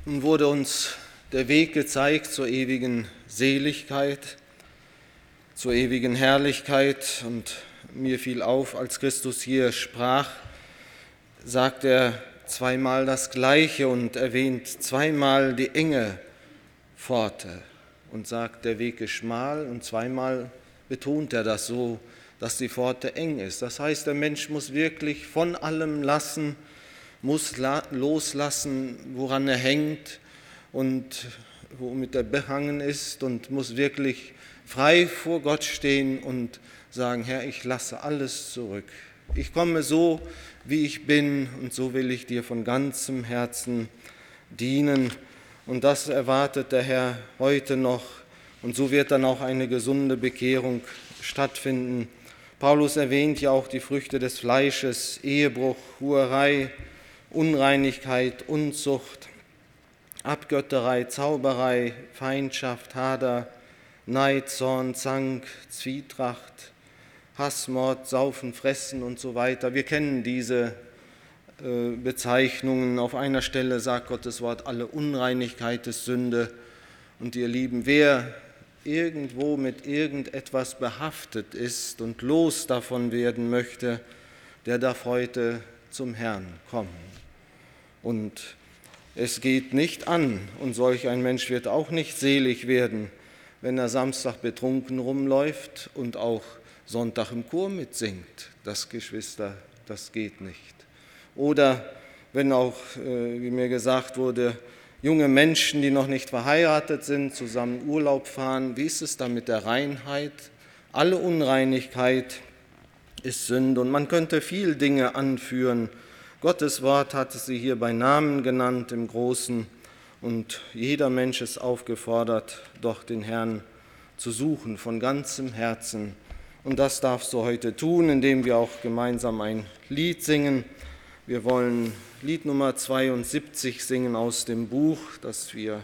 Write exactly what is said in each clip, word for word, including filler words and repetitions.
Nun wurde uns der Weg gezeigt zur ewigen Seligkeit, zur ewigen Herrlichkeit. Und mir fiel auf, als Christus hier sprach, sagt er zweimal das Gleiche und erwähnt zweimal die enge Pforte und sagt, der Weg ist schmal, und zweimal betont er das so, dass die Pforte eng ist. Das heißt, der Mensch muss wirklich von allem lassen, muss loslassen, woran er hängt und womit er behangen ist, und muss wirklich frei vor Gott stehen und sagen, Herr, ich lasse alles zurück. Ich komme so, wie ich bin, und so will ich dir von ganzem Herzen dienen. Und das erwartet der Herr heute noch, und so wird dann auch eine gesunde Bekehrung stattfinden. Paulus erwähnt ja auch die Früchte des Fleisches: Ehebruch, Hurerei, Unreinigkeit, Unzucht, Abgötterei, Zauberei, Feindschaft, Hader, Neid, Zorn, Zank, Zwietracht, Hass, Mord, Saufen, Fressen und so weiter. Wir kennen diese äh, Bezeichnungen. Auf einer Stelle sagt Gottes Wort, alle Unreinigkeit ist Sünde. Und ihr Lieben, wer irgendwo mit irgendetwas behaftet ist und los davon werden möchte, der darf heute zum Herrn kommen. Und es geht nicht an, und solch ein Mensch wird auch nicht selig werden, wenn er Samstag betrunken rumläuft und auch Sonntag im Chor mitsingt. Das, Geschwister, das geht nicht. Oder wenn auch, wie mir gesagt wurde, junge Menschen, die noch nicht verheiratet sind, zusammen Urlaub fahren. Wie ist es da mit der Reinheit? Alle Unreinigkeit ist Sünde, und man könnte viel Dinge anführen. Gottes Wort hat sie hier bei Namen genannt im Großen, und jeder Mensch ist aufgefordert, doch den Herrn zu suchen von ganzem Herzen. Und das darfst du heute tun, indem wir auch gemeinsam ein Lied singen. Wir wollen Lied Nummer zweiundsiebzig singen aus dem Buch, das wir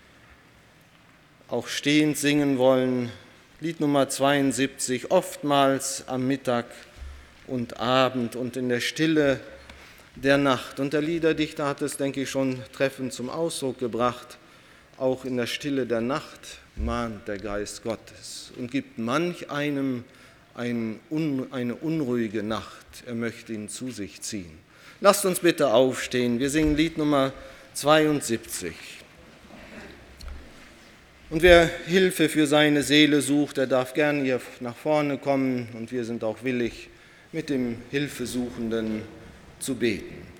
auch stehend singen wollen. Lied Nummer zweiundsiebzig, oftmals am Mittag und Abend und in der Stille der Nacht. Und der Liederdichter hat es, denke ich, schon treffend zum Ausdruck gebracht. Auch in der Stille der Nacht mahnt der Geist Gottes und gibt manch einem ein, un, eine unruhige Nacht. Er möchte ihn zu sich ziehen. Lasst uns bitte aufstehen. Wir singen Lied Nummer zweiundsiebzig. Und wer Hilfe für seine Seele sucht, der darf gern hier nach vorne kommen, und wir sind auch willig, mit dem Hilfesuchenden zu beten.